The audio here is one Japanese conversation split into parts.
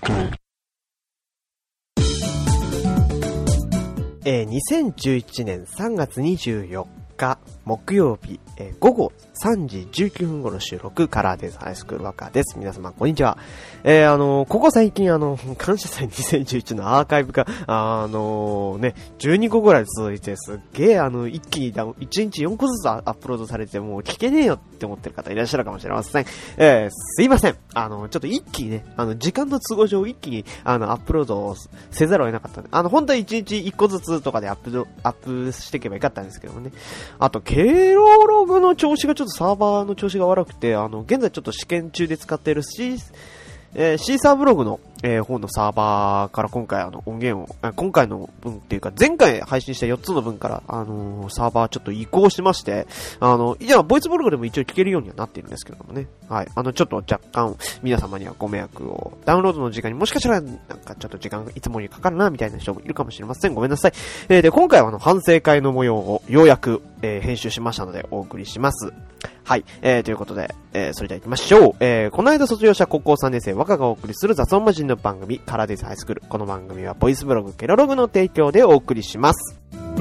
2011年3月24日木曜日、午後3時19分頃収録からです。ハイスクールワーカーです。皆様こんにちは。ここ最近感謝祭2011のアーカイブが12個ぐらい続いて、すっげえ一気に1日4個ずつアップロードされて、もう聞けねえよって思ってる方いらっしゃるかもしれません。すいません。ちょっと一気にね、時間の都合上一気にアップロードをせざるを得なかったんで、本当は1日1個ずつとかでアップしていけばよかったんですけどもね。あと、ケロログの調子がちょっとサーバーの調子が悪くて、現在ちょっと試験中で使っているシーサーブログの、方のサーバーから今回音源を、今回の分っていうか前回配信した4つの分から、サーバーちょっと移行しまして、以前はボイスブログでも一応聞けるようにはなっているんですけどもね。はい。ちょっと若干皆様にはご迷惑を、ダウンロードの時間にもしかしたらなんかちょっと時間がいつもよりかかるなみたいな人もいるかもしれません。ごめんなさい。で、今回は反省会の模様をようやく、編集しましたのでお送りします。はい。ということで、それでは行きましょう。この間卒業した高校3年生、若がお送りする雑音魔人の番組、カラーデイズハイスクール。この番組はボイスブログ、ケロログの提供でお送りします。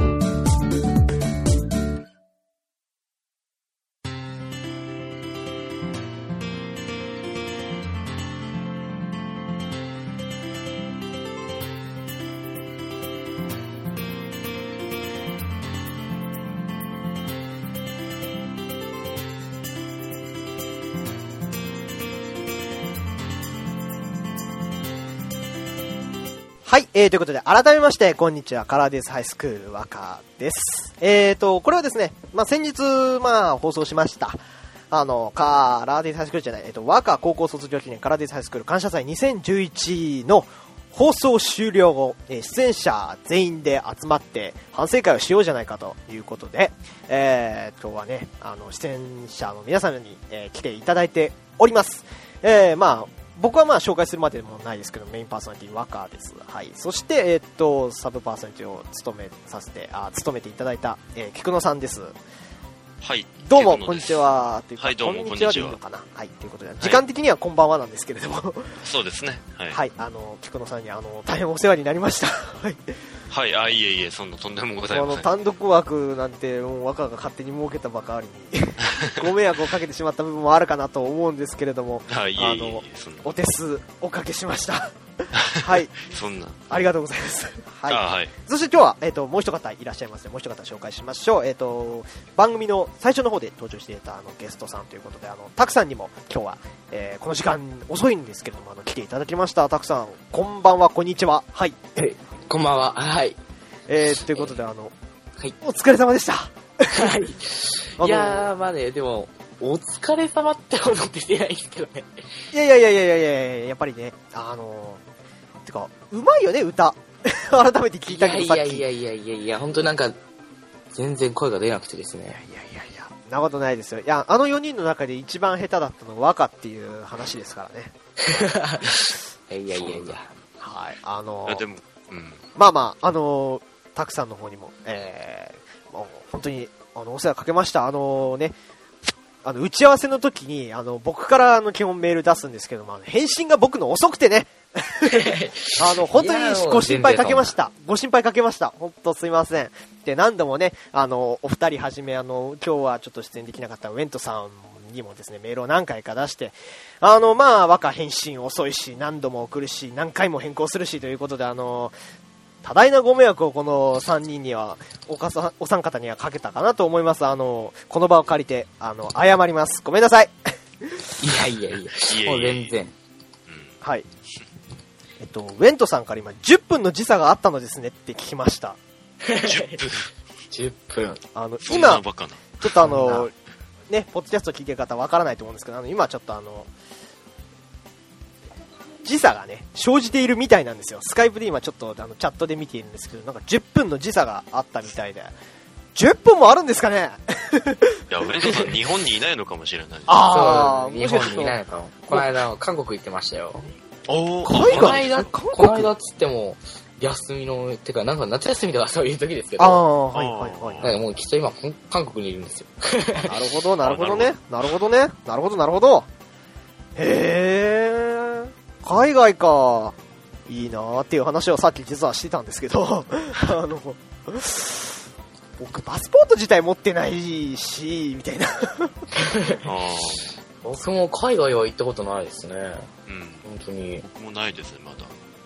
はい、ということで、改めまして、こんにちは、カラーデイズハイスクール若です。これはですね、先日、放送しました。カラーデイズハイスクールじゃない、若高校卒業記念カラーデイズハイスクール感謝祭2011の放送終了後、出演者全員で集まって反省会をしようじゃないかということで、今日はね、出演者の皆さんに、来ていただいております。僕は紹介するまでもないですけど、メインパーソナリティ若です。はい。そして、サブパーソナリティを務めていただいた、菊野さんです。 はい。 どうも、こんにちは。 はい、どうも、こんにちは。 でいいのかな。はい。ということで、時間的にはこんばんはなんですけれども。 そうですね。はい。 はい。菊野さんに、大変お世話になりました。はい。 はい、いえいえ、そんなとんでもございません。 単独枠なんて、もう若が勝手に設けたばかりに、ご迷惑をかけてしまった部分もあるかなと思うんですけれども、 はい、 お手数おかけしました。はい。 そんな。 ありがとうございます。はい。 はい。 そして今日は、もう一方いらっしゃいますので、もう一方紹介しましょう。番組の最初の方で登場していたゲストさんということで、たくさんにも今日は、この時間遅いんですけれども、来ていただきました。たくさん、こんばんは、こんにちは。はい。 こんばんは。はい。 ということで、 はい、 お疲れ様でした。はい。いやー、ね、でも、お疲れ様ってことって言ってないですけどね。 いや、やっぱりね、てか、うまいよね、歌。改めて聞いたけど、さっき。 いや、本当なんか、全然声が出なくてですね。 そんなことないですよ。いや、4人の中で一番下手だったのは若っていう話ですからね。 いや。 はい、 でも、うん。 たくさんの方にも、もう本当に、お世話かけました。打ち合わせの時に、僕から基本メール出すんですけども、返信が僕の遅くてね。本当にご心配かけました。本当すいません。で、何度もね、お二人はじめ、今日はちょっと出演できなかったウェントさんにもですね、メールを何回か出して、若返信遅いし、何度も送るし、何回も変更するしということで、多大なご迷惑をこの3人には、お三方にはかけたかなと思います。この場を借りて、謝ります。ごめんなさい。 いや。もう全然。 はい。ウェントさんから今、10分の時差があったのですねって聞きました。 10分。 今、ちょっとね、ポッドキャスト聞いてる方わからないと思うんですけど、今ちょっと時差がね、生じているみたいなんですよ。スカイプで今ちょっとチャットで見ているんですけど、なんか10分の時差があったみたいで。10分もあるんですかね。 いや、ウェントさん日本にいないのかもしれない。 ああ、日本にいないのかも。この間、韓国行ってましたよ。 海外この間っつっても、休みの、てか、なんか夏休みとかそういう時ですけど。はい。もうきっと今、韓国にいるんですよ。 なるほどね。なるほど。へー。 海外か。いいなーっていう話をさっき実はしてたんですけど、僕パスポート自体持ってないし、みたいな。 僕も海外は行ったことないですね。本当に。 僕もないですね、まだ。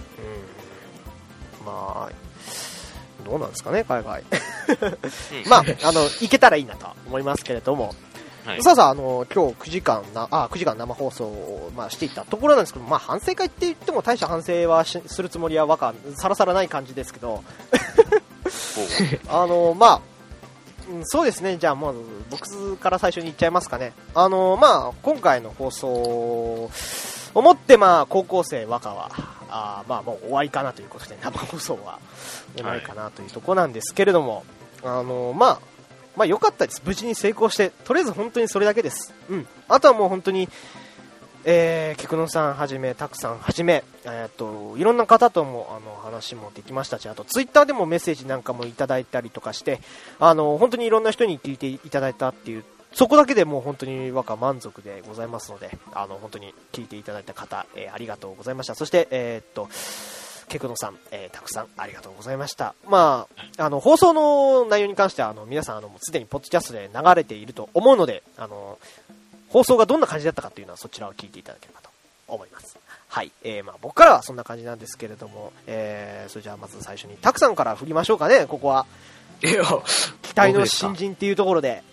まあ、どうなんですかね、海外。まあ、行けたらいいなと思いますけれども。はい、さあ、今日9時間生放送を、していったところなんですけど、反省会って言っても大した反省はするつもりはさらさらない感じですけど、そうですね、じゃあもう僕から最初に言っちゃいますかね。今回の放送をもって、高校生和歌は、もう終わりかなということで、生放送は終わりかなというところなんですけれども、良かったです。無事に成功して、とりあえず本当にそれだけです。あとはもう本当に、菊野さんはじめ、たくさんはじめ、いろんな方とも話もできましたし、あとツイッターでもメッセージなんかもいただいたりとかして、本当にいろんな人に聞いていただいたっていう、そこだけでもう本当に和歌満足でございますので、本当に聞いていただいた方、ありがとうございました。そして、菊野さん、たくさんありがとうございました。放送の内容に関しては、皆さん、すでにポッドキャストで流れていると思うので、放送がどんな感じだったかというのはそちらを聞いていただければと思います。はい。僕からはそんな感じなんですけれども、それじゃあまず最初にたくさんから振りましょうかね、ここは。期待の新人っていうところで。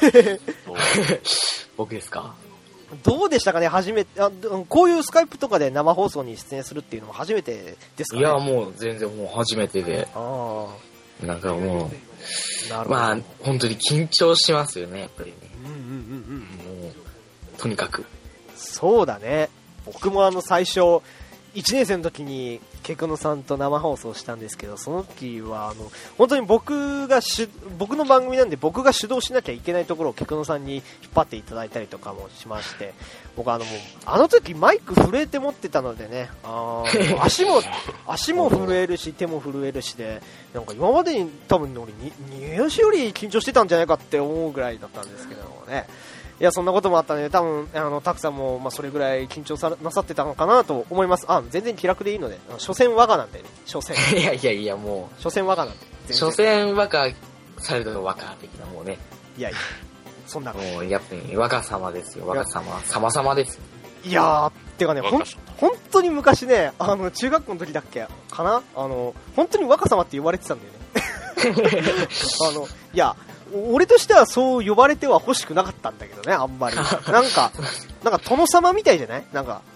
僕ですか？ どうでしたかね、こういうスカイプとかで生放送に出演するっていうのも初めてですかね？ いや、もう全然もう初めてで。なんかもう、本当に緊張しますよね、やっぱりね。もう、とにかく。そうだね。僕も最初、1年生の時に、菊野さんと生放送したんですけど、その時は、本当に僕の番組なんで僕が主導しなきゃいけないところを菊野さんに引っ張っていただいたりとかもしまして、僕もう、あの時マイク震えて持ってたのでね、足も震えるし、手も震えるしで、なんか今までに多分俺、入試より緊張してたんじゃないかって思うぐらいだったんですけどもね。いや、そんなこともあったので、多分たくさんも、それぐらい緊張なさってたのかなと思います。全然気楽でいいので、所詮我がなんでね、所詮。いや、もう。所詮我がなんで。 所詮我がされるの和歌的なもうね。 いや、そんな。 もう、やっぱり和歌様ですよ、和歌様。様ですよ。 いやー、てかね、本当に昔ね、中学校の時だっけかな本当に和歌様って呼ばれてたんだよね。いや、俺としてはそう呼ばれては欲しくなかったんだけどね、あんまり。なんか殿様みたいじゃない？なんか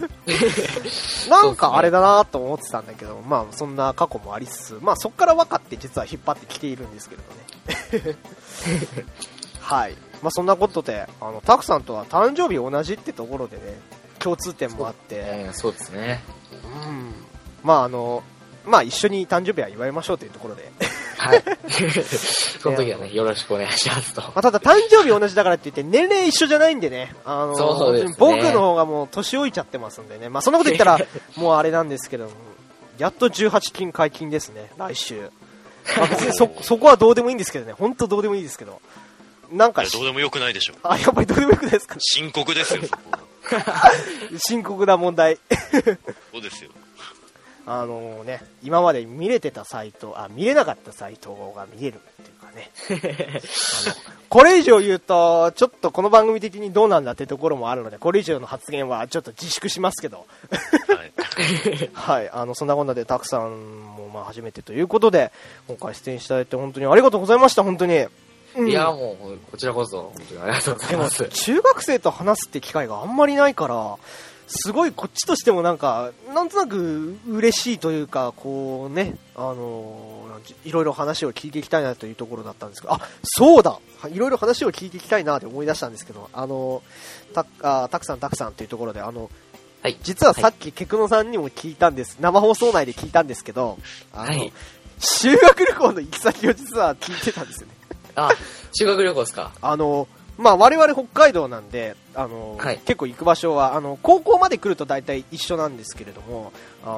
あれだなと思ってたんだけど、そんな過去もありつつ、そっから分かって実は引っ張ってきているんですけれどね。はい。そんなことで、たくさんとは誕生日同じってところでね、共通点もあって。 そうですね。 一緒に誕生日は祝いましょうというところで。 はい。その時はね、よろしくお願いしますと。 ただ誕生日同じだからって言って年齢一緒じゃないんでね。 そうですね。 僕の方がもう年老いちゃってますんでね。そんなこと言ったらもうあれなんですけども、やっと18金解禁ですね、来週。別にそこはどうでもいいんですけどね。本当どうでもいいですけど。なんか。 どうでもよくないでしょ。 やっぱりどうでもよくないですかね。 深刻ですよ、そこ。 深刻な問題。 そうですよ。 今まで見れてたサイト、見れなかったサイトが見れるっていうかね。これ以上言うと、ちょっとこの番組的にどうなんだってところもあるので、これ以上の発言はちょっと自粛しますけど。はい。はい。そんなこんなでたくさんも初めてということで、今回出演していただいて本当にありがとうございました、本当に。 いや、もう、こちらこそ、本当にありがとうございます。 でも、中学生と話すって機会があんまりないから、すごいこっちとしてもなんとなく嬉しいというか、こうね、いろいろ話を聞いていきたいなというところだったんですけど、そうだ、いろいろ話を聞いていきたいなって思い出したんですけど、たくさんというところで、はい、実はさっき菊野さんにも聞いたんです、生放送内で聞いたんですけど、修学旅行の行き先を実は聞いてたんですよね。 修学旅行ですか？ 我々北海道なんで、結構行く場所は、高校まで来ると大体一緒なんですけれども、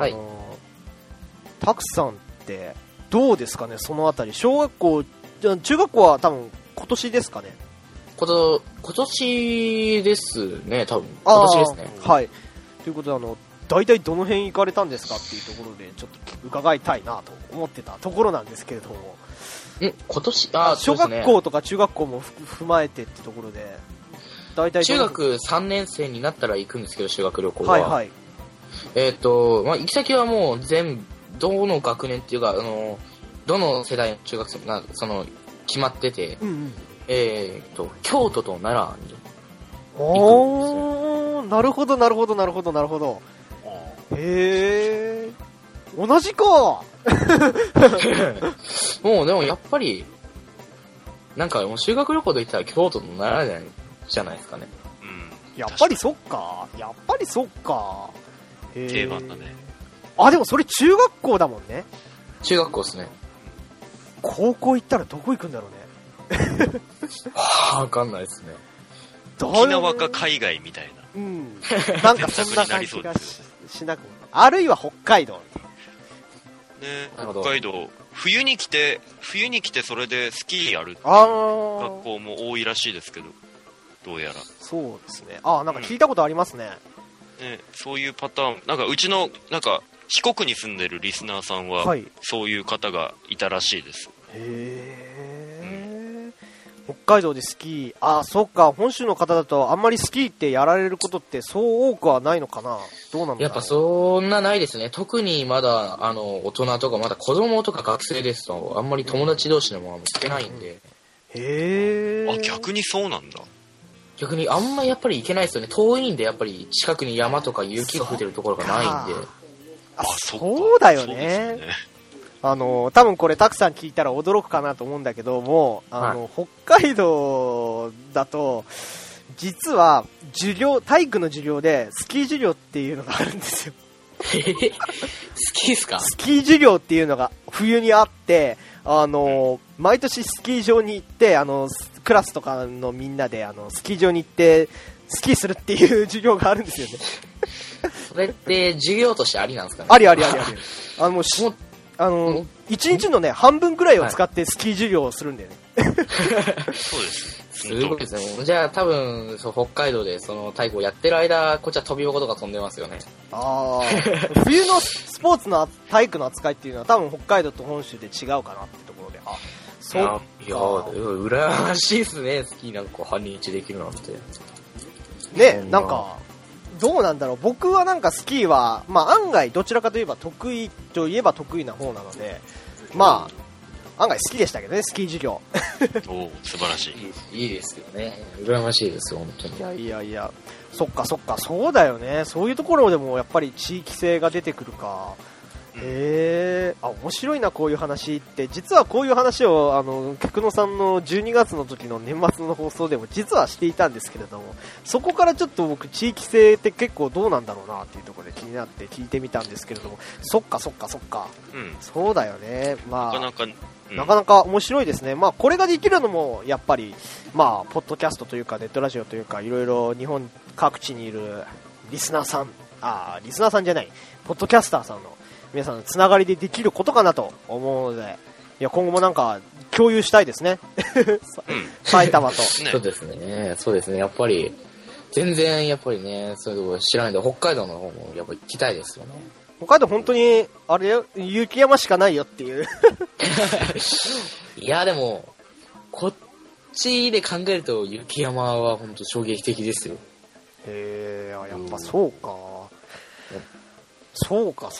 たくさんってどうですかね、そのあたり。小学校、中学校は多分今年ですかね。 今年ですね、多分。今年ですね。 はい。ということで、 大体どの辺行かれたんですかっていうところでちょっと伺いたいなと思ってたところなんですけれども、 今年小学校とか中学校も踏まえてってところで、大体中学3年生になったら行くんですけど、修学旅行は。 はいはい。 行き先はもうどの学年っていうか、どの世代の中学生も決まってて、京都と奈良に行くんですよ。 なるほどなるほどなるほどなるほど。へえ、同じか。 もうでもやっぱりなんかもう修学旅行で行ったら京都と奈良じゃないですかね。 やっぱりそっか。やっぱりそっか。 定番だね。 でもそれ中学校だもんね。 中学校ですね。 高校行ったらどこ行くんだろうね。 わかんないですね。 沖縄か海外みたいな。 なんかそんな感じがしなくも。あるいは北海道。 ね、北海道。冬に来てそれでスキーやるっていう学校も多いらしいですけど、どうやら。 そうですね。なんか聞いたことありますね。 ね、そういうパターン、なんかうちの、なんか四国に住んでるリスナーさんは、そういう方がいたらしいです。 北海道でスキー、そっか、本州の方だとあんまりスキーってやられることってそう多くはないのかな。どうなのかな。 やっぱそんなないですね。特にまだ大人とかまだ子供とか学生ですとあんまり友達同士でもしてないんで。 逆にそうなんだ。 逆にあんまりやっぱり行けないですよね。遠いんでやっぱり近くに山とか雪が降ってるところがないんで。 そうだよね。多分これたくさん聞いたら驚くかなと思うんだけども、北海道だと実は体育の授業でスキー授業っていうのがあるんですよ。 スキーですか？ スキー授業っていうのが冬にあって、毎年スキー場に行って、クラスとかのみんなでスキー場に行ってスキーするっていう授業があるんですよね。 それって授業としてありなんですかね？ あり。一日のね、半分くらいを使ってスキー授業をするんだよね。 そうです。 すごいですね。じゃあ多分北海道でその体育をやってる間、こっちは飛び箱とか飛んでますよね。 冬のスポーツの体育の扱いっていうのは多分北海道と本州で違うかなってところで。そうか。 いや羨ましいですね。スキーなんか半日できるなんて。 ね、なんかどうなんだろう。僕はなんかスキーは案外どちらかといえば得意といえば得意な方なので、案外好きでしたけどね、スキー授業。 素晴らしい。 いいですよね。羨ましいですよ、本当に。 いや、そっか、そうだよね。そういうところでもやっぱり地域性が出てくるか。面白いな、こういう話って。実はこういう話を菊野さんの12月の時の年末の放送でも実はしていたんですけれども、そこからちょっと僕地域性って結構どうなんだろうなっていうところで気になって聞いてみたんですけれども、そっか、そうだよね。なかなか面白いですね。これができるのもやっぱりポッドキャストというかネットラジオというか、いろいろ日本各地にいるリスナーさんじゃない、ポッドキャスターさんの皆さんのつながりでできることかなと思うので、今後もなんか共有したいですね。埼玉と。 そうですね。やっぱり全然やっぱりね、そういうところ知らないんで、北海道の方もやっぱり行きたいですよね。 北海道本当にあれよ、雪山しかないよっていう。 いやでもこっちで考えると雪山は本当衝撃的ですよ。 やっぱそうか。そうか。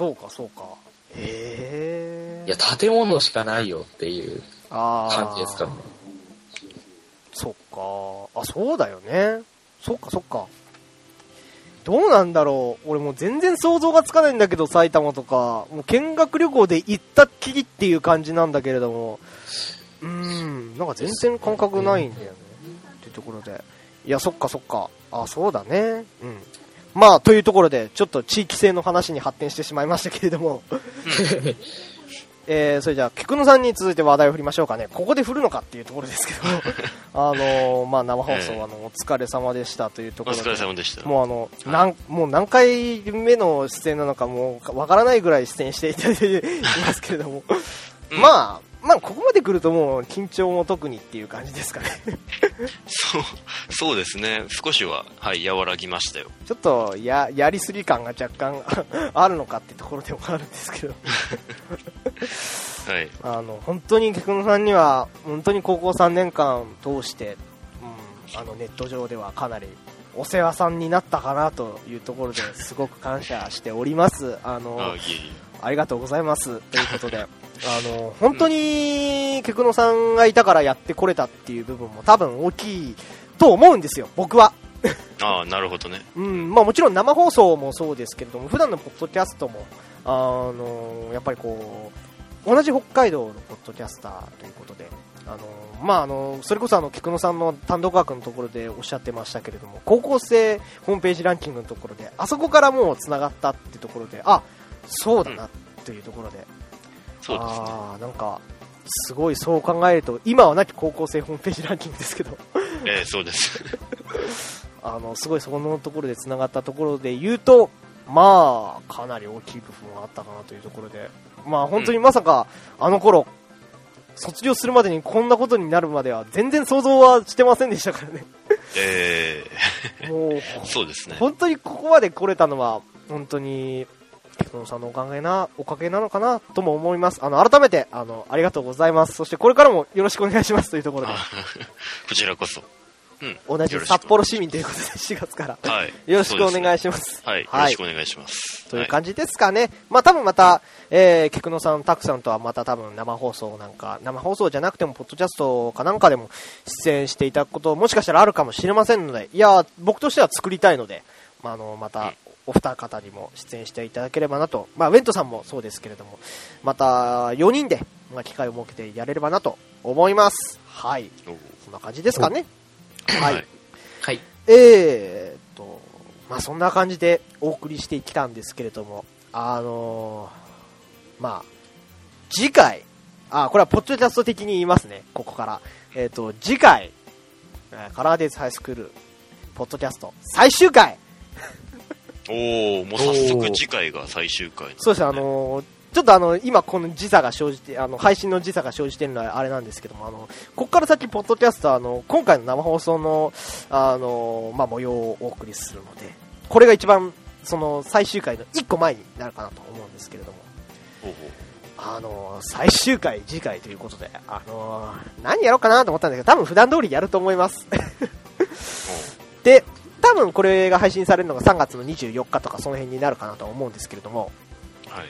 いや、建物しかないよっていう感じですからね。 そっか。そうだよね。そっか。どうなんだろう。俺もう全然想像がつかないんだけど、埼玉とか。もう見学旅行で行ったっきりっていう感じなんだけれども。なんか全然感覚ないんだよね。っていうところで。いや、そっか。そうだね。というところで、ちょっと地域性の話に発展してしまいましたけれども。それじゃあ、菊野さんに続いて話題を振りましょうかね。ここで振るのかっていうところですけども。生放送、お疲れ様でしたというところで。 お疲れ様でした。 もう何回目の出演なのかもうわからないぐらい出演していただいていますけれども。 まあここまで来るともう緊張も特にっていう感じですかね。 そうですね。少しは、はい、和らぎましたよ。 ちょっとやりすぎ感が若干あるのかってところでもあるんですけど。 はい。 本当に菊野さんには本当に高校3年間通して、ネット上ではかなりお世話さんになったかなというところですごく感謝しております。ありがとうございますということで、本当に菊野さんがいたからやってこれたっていう部分も多分大きいと思うんですよ、僕は。 ああ、なるほどね。 まあもちろん生放送もそうですけれども、普段のポッドキャストもやっぱりこう同じ北海道のポッドキャスターということで、それこそ菊野さんの単独枠のところでおっしゃってましたけれども、高校生ホームページランキングのところであそこからもうつながったっていうところで、そうだなというところで、 そうですね。 なんかすごいそう考えると今はなき高校生ホームページランキングですけど、 そうですすごいそこのところでつながったところで言うと、まあかなり大きい部分はあったかなというところで、まあ本当にまさかあの頃卒業するまでにこんなことになるまでは全然想像はしてませんでしたからね。もうそうですね。 本当にここまで来れたのは本当に菊野さんのおかげなのかなとも思います。改めてありがとうございます。そしてこれからもよろしくお願いしますというところで、 こちらこそ、 同じ札幌市民ということで4月から、よろしくお願いします。 はい、よろしくお願いします。 という感じですかね。まあ多分また、菊野さん、たくさんとはまた多分生放送じゃなくてもポッドキャストかなんかでも出演していただくこともしかしたらあるかもしれませんので、いや僕としては作りたいので、またお二方にも出演していただければなと、ウェントさんもそうですけれども、また4人で、機会を設けてやれればなと思います。はい、そんな感じですかね。はい。 はい。 そんな感じでお送りしてきたんですけれども、次回、これはポッドキャスト的に言いますね、ここから。次回、カラーデイズハイスクール、ポッドキャスト、最終回もう早速次回が最終回、ね。 そうです。ちょっと今この時差が生じて、配信の時差が生じてるのはあれなんですけども、ここから先、ポッドキャストは、今回の生放送の、模様をお送りするので、これが一番、最終回の1個前になるかなと思うんですけれども、最終回、次回ということで、何やろうかなと思ったんだけど、多分普段通りやると思います。で、多分これが配信されるのが3月の24日とかその辺になるかなと思うんですけれども、 はい。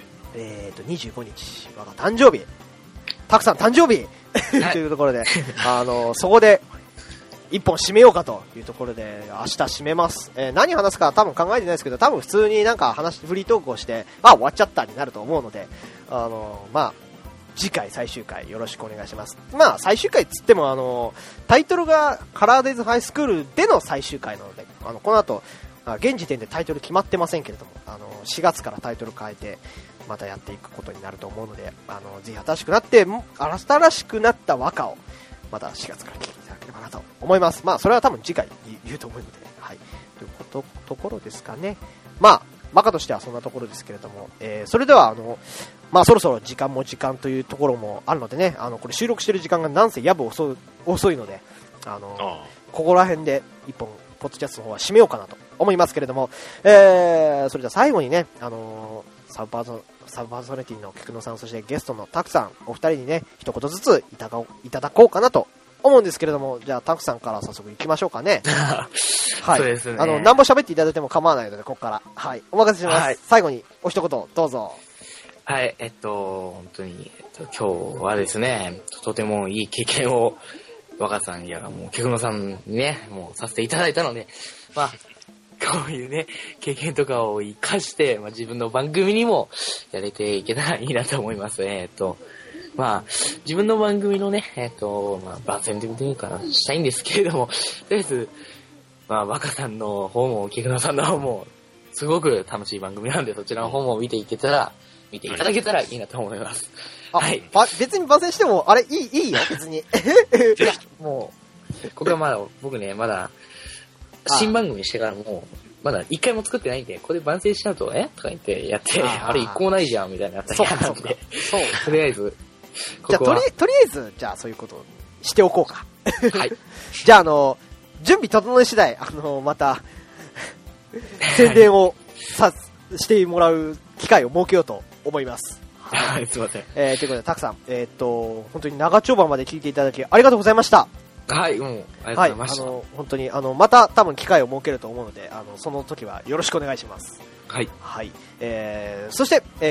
25日、我が誕生日、たくさん誕生日というところで、そこで一本締めようかというところで、明日締めます。何話すか多分考えてないですけど、多分普通になんかフリートークをして、終わっちゃったになると思うので、次回最終回よろしくお願いします。最終回っつっても、タイトルがカラーデイズハイスクールでの最終回なので、この後、現時点でタイトル決まってませんけれども、4月からタイトル変えて、またやっていくことになると思うので、ぜひ新しくなった和歌をまた4月から聴いていただければなと思います。それは多分次回言うと思うので、はい、というところですかね。バカとしてはそんなところですけれども、それではそろそろ時間というところもあるのでね、これ収録してる時間がなんせやぶ遅いので、ここら辺で一本ポッドキャストの方は締めようかなと思いますけれども、それでは最後にね、サブパーソナリティの菊野さん、そしてゲストのタクさん、お二人にね、一言ずついただこうかなと思うんですけれども、じゃあタクさんから早速行きましょうかね。はい。 そうですね。 何本喋っていただいても構わないので、ここから。はい。お任せします。はい、最後にお一言、どうぞ。 はい、本当に、今日はですね、とてもいい経験を、若さんや、もう、菊野さんにね、もうさせていただいたので、こういうね、経験とかを活かして、自分の番組にもやれていけたらいいなと思います。自分の番組のね、番宣というかしたいんですけれども、とりあえず、若さんの方も、菊野さんの方も、すごく楽しい番組なんで、そちらの方も見ていただけたらいいなと思います。はい。 別に番宣しても、あれ、いいよ、別に。いや、もう、ここは僕ね、まだ、新番組してからもまだ一回も作ってないんで、ここで番宣しちゃうと、とか言ってやって、あれ一個もないじゃん、みたいなやったりなんで、とりあえず、 じゃあとりあえず、じゃあそういうことをしておこうか。 はい。 じゃあ準備整い次第、また、宣伝をしてもらう機会を設けようと思います。 はい、すいません。 ということで、たくさん、本当に長丁場まで聞いていただき、ありがとうございました。 はい、もう、ありがとうございました。 本当に、また多分機会を設けると思うので、その時はよろしくお願いします。 はい。 はい。そして、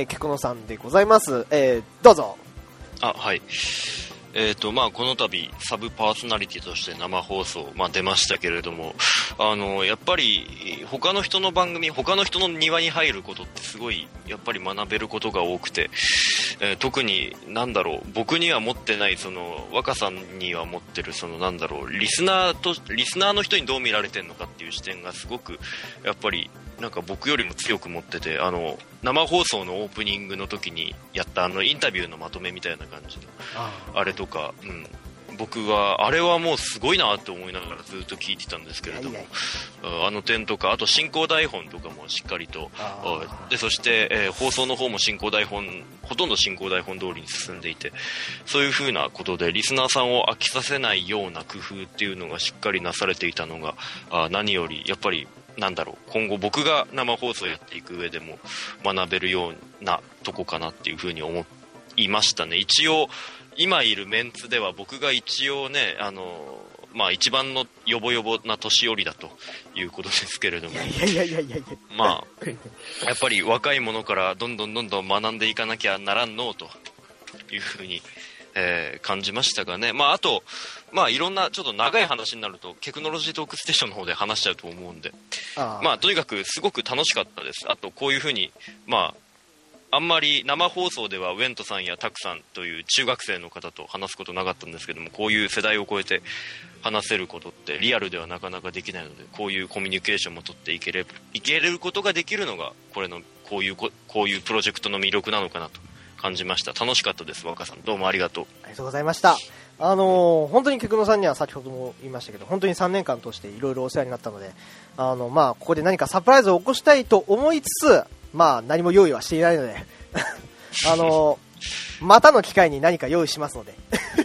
ケクノさんでございます。どうぞ。 はい。まあ、この度、サブパーソナリティとして生放送、まあ、出ましたけれども、やっぱり、他の人の番組、他の人の庭に入ることってすごい、やっぱり学べることが多くて、特に、僕には持ってない、若さんには持ってる、リスナーの人にどう見られてるのかっていう視点がすごく、やっぱり、なんか僕よりも強く持ってて、生放送のオープニングの時にやったインタビューのまとめみたいな感じの、あれとか、僕は、あれはもうすごいなと思いながらずっと聞いてたんですけれども、点とか、あと進行台本とかもしっかりと、で、そして、放送の方もほとんど進行台本通りに進んでいて、そういう風なことでリスナーさんを飽きさせないような工夫っていうのがしっかりなされていたのが、何より、やっぱり、今後僕が生放送やっていく上でも学べるようなとこかなっていう風に思いましたね。一応、今いるメンツでは僕が一応ね、まあ一番のヨボヨボな年寄りだということですけれども。まあ、やっぱり若い者からどんどん学んでいかなきゃならんのという風に、感じましたがね。まああと、まあいろんなちょっと長い話になるとテクノロジートークステーションの方で話しちゃうと思うんで、まあとにかくすごく楽しかったです。あとこういう風に、まああんまり生放送ではウェントさんやタクさんという中学生の方と話すことなかったんですけども、こういう世代を超えて話せることってリアルではなかなかできないので、こういうコミュニケーションも取っていけることができるのがこういうプロジェクトの魅力なのかなと感じました。楽しかったです。若さんどうもありがとう。 ありがとうございました。本当にケクノさんには先ほども言いましたけど、本当に3年間通していろいろお世話になったので、まあここで何かサプライズを起こしたいと思いつつ、まあ何も用意はしていないのでまたの機会に何か用意しますので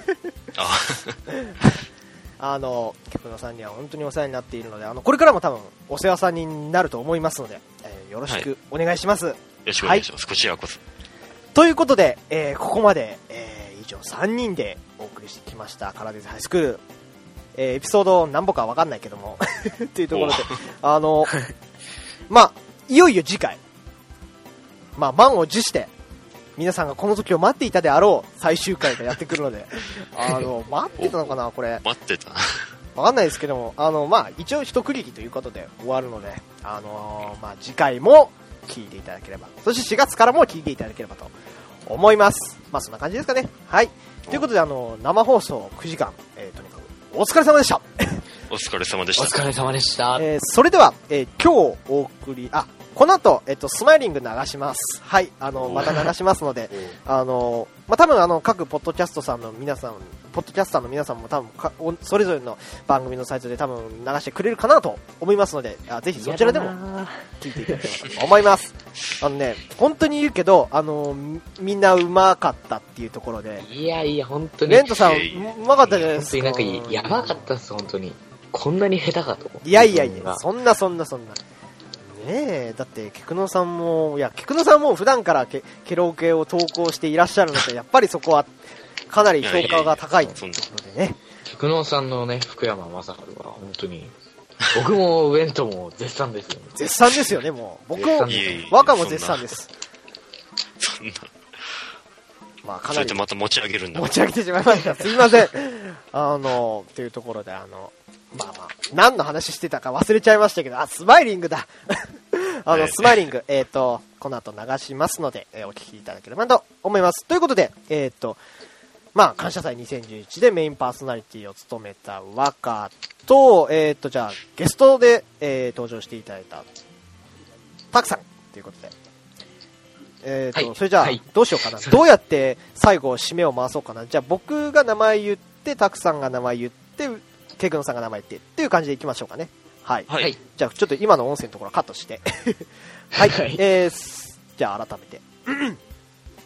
ケクノさんには本当にお世話になっているので、これからも多分お世話さんになると思いますので、よろしくお願いします。よろしくお願いします。こちらこそ。 ということで、ここまで、以上3人でお送りしてきましたカラデザハイスクール、エピソード何本か分かんないけどもというところでまあいよいよ次回、まあ満を持して皆さんがこの時を待っていたであろう最終回がやってくるので待ってたのかな、これ待ってた分かんないですけども、まあ一応一区切りということで終わるので、まあ次回も聞いていただければ、そして4月からも聞いていただければと思います。まあそんな感じですかね。はい。ということで生放送9時間、とにかくお疲れ様でした。 お疲れ様でした。 お疲れ様でした。 それでは、今日お送りこの後スマイリング流します。はい。また流しますので、まあ多分各ポッドキャスターの皆さんも多分それぞれの番組のサイトで多分流してくれるかなと思いますので、ぜひそちらでも聞いていただければと思います。本当に言うけどみんなうまかったっていうところで、 いやいや本当にレントさんうまかったじゃないですか。 本当になんかやばかったです本当に。こんなに下手かと思って。 いやそんなねえ、だってケクノさんも普段からケロケを投稿していらっしゃるので、やっぱりそこはかなり評価が高いということでね。 ケクノさんのね、福山雅治は本当に僕もウエントも絶賛ですよね。 絶賛ですよね。もう僕も若も絶賛です。 そんなまあかなりそうやってまた持ち上げるんだ。 持ち上げてしまいました。すいません。というところでまあ何の話してたか忘れちゃいましたけど、スマイリングだ。スマイリングこの後流しますので、お聞きいただければと思います。ということでまあ感謝祭2011でメインパーソナリティを務めた若とじゃあゲストで、登場していただいたタクさんということで、それじゃあどうしようかな。どうやって最後締めを回そうかな。じゃあ僕が名前言ってタクさんが名前言ってケクノさんが名前言ってっていう感じでいきましょうかね。はい。じゃあちょっと今の音声のところカットしてはい。じゃあ改めて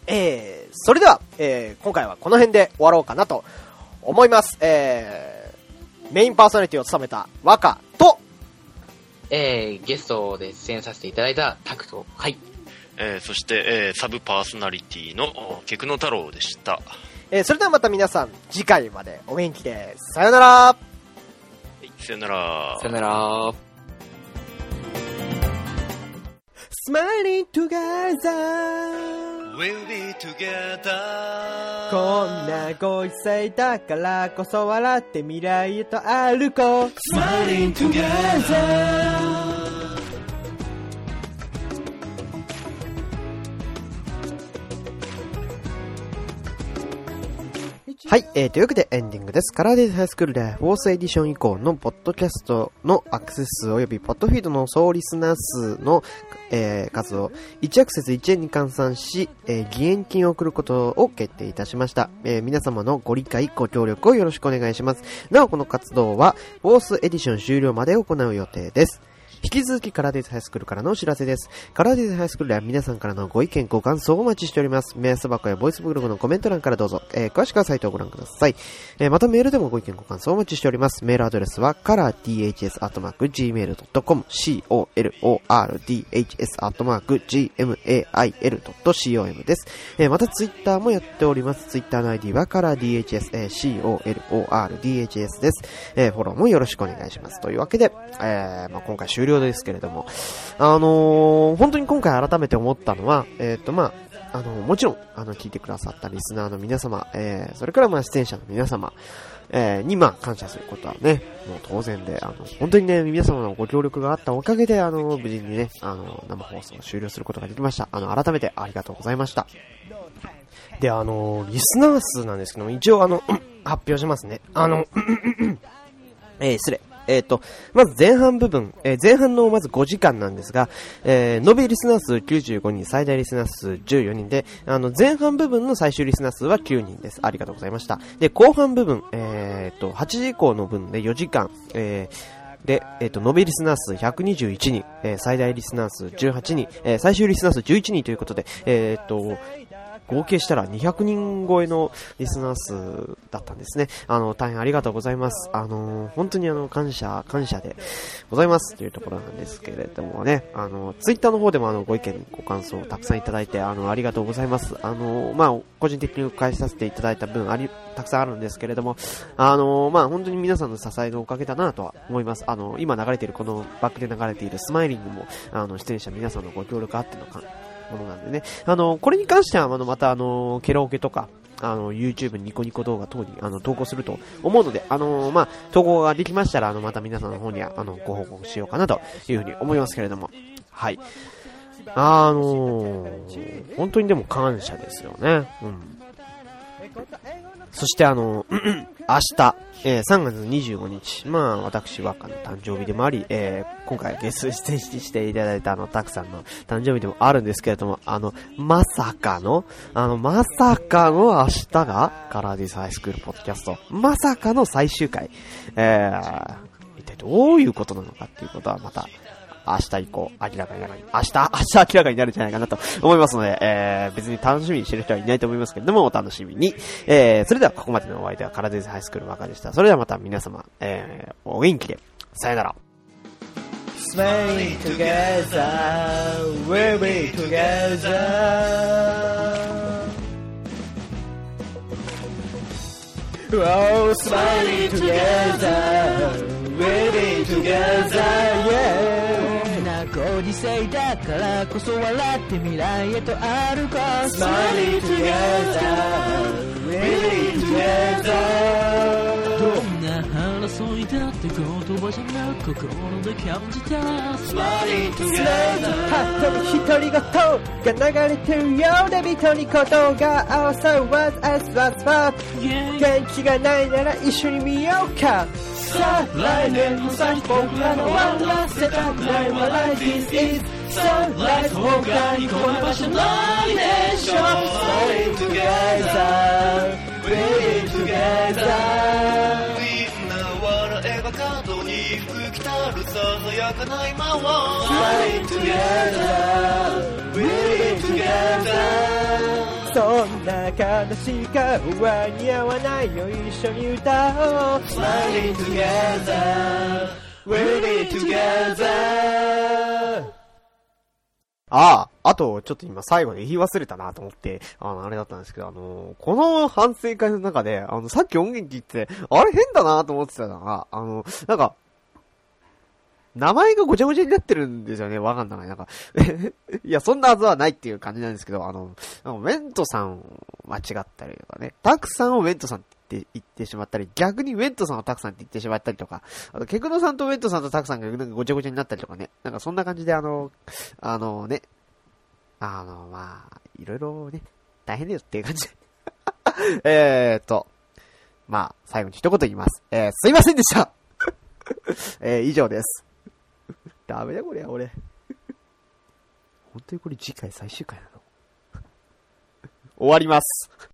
それでは、今回はこの辺で終わろうかなと思います。メインパーソナリティを務めた若と、 ゲストで出演させていただいたタクト、はい。 そして、サブパーソナリティのケクノ太郎でした。 それではまた皆さん次回までお元気でさよなら。 はい、さよなら。 さよなら。 Smiling together We'll be together こんなご時世だからこそ笑って未来へと歩こう Smiling togetherはい、というわけでエンディングです。カラーデイズハイスクールでフォースエディション以降のポッドキャストのアクセス数及びポッドフィードの総リスナー数の、数を1アクセス1円に換算し、義援金を送ることを決定いたしました。皆様のご理解、ご協力をよろしくお願いします。なおこの活動はフォースエディション終了まで行う予定です。引き続きカラーデイズハイスクールからのお知らせです。カラーデイズハイスクールでは皆さんからのご意見ご感想をお待ちしております。メール箱やボイスブログのコメント欄からどうぞ、詳しくはサイトをご覧ください。またメールでもご意見ご感想をお待ちしております。メールアドレスは colordhs@gmail.com colordhs@gmail.com です。またツイッターもやっております。ツイッターの ID は colordhs colordhs です。フォローもよろしくお願いします。というわけで、今回終了ですけれども、本当に今回改めて思ったのは、もちろん、聞いてくださったリスナーの皆様、それから出演者の皆様、に感謝することはね、もう当然で、本当にね、皆様のご協力があったおかげで、無事にね、生放送を終了することができました。改めてありがとうございました。で、リスナー数なんですけども、一応発表しますね。失礼。まず前半部分、前半のまず5時間なんですが、延べリスナー数95人、最大リスナー数14人で、前半部分の最終リスナー数は9人です。ありがとうございました。で、後半部分、8時以降の分で4時間、で、延べリスナー数121人、最大リスナー数18人、最終リスナー数11人ということで、合計したら200人超えのリスナー数だったんですね。大変ありがとうございます。本当に感謝でございますというところなんですけれどもね、ツイッターの方でもご意見ご感想をたくさんいただいて、ありがとうございます。個人的に返しさせていただいた分たくさんあるんですけれども、本当に皆さんの支えのおかげだなとは思います。今流れているこのバックで流れているスマイリングも、出演者皆さんのご協力あってのものなんでね。これに関しては、また、ケラオケとか、YouTube ニコニコ動画等に、投稿すると思うので、投稿ができましたら、また皆さんの方には、ご報告しようかなというふうに思いますけれども。はい。本当にでも感謝ですよね。うん。そして明日、3月25日、私若の誕生日でもあり、今回ゲスト出演していただいたタクさんの誕生日でもあるんですけれども、まさかの明日がカラーディスハイスクールポッドキャスト、まさかの最終回、一体どういうことなのかっていうことはまた、明日以降、明らかになる。明日明らかになるんじゃないかなと思いますので、別に楽しみにしてる人はいないと思いますけれども、お楽しみに。それではここまでのお相手はカラーデイズハイスクール若でした。それではまた皆様、お元気で、さよなら。Smiling together, we'll be together. Oh, smiling together, we'll be together, yeah.ご時世だからこそ笑って未来へと歩こう Smiling together, really together どんな争いだって言葉じゃなく心で感じた Smiling together ハットの独り言が流れてるようで人にことが合わさる What's as what's what 元気がないなら一緒に見ようかさあ来年もさ僕らの笑わせたくない笑い This is sunlight 他にこの場所ないでしょ Smiling together Really together みんな笑えば角に吹きたるささやかな今は Smiling together Really together そんな悲しい顔は似合わないよ、一緒に歌おう Smiling together We're together あと、ちょっと今最後で言い忘れたなと思って、あれだったんですけど、この反省会の中で、さっき音源聞いて、あれ変だなと思ってたのが、なんか、名前がごちゃごちゃになってるんですよね。わかんない。なんかいや、そんなはずはないっていう感じなんですけど、ウェントさん間違ったりとかね、タクさんをウェントさんって言ってしまったり、逆にウェントさんをタクさんって言ってしまったりとか、ケクノさんとウェントさんとタクさんがなんかごちゃごちゃになったりとかね、なんかそんな感じでね、まあ、いろいろね、大変だよっていう感じでまあ、最後に一言言います。すいませんでした以上です。ダメだこれ、俺。本当にこれ次回最終回なの終わります。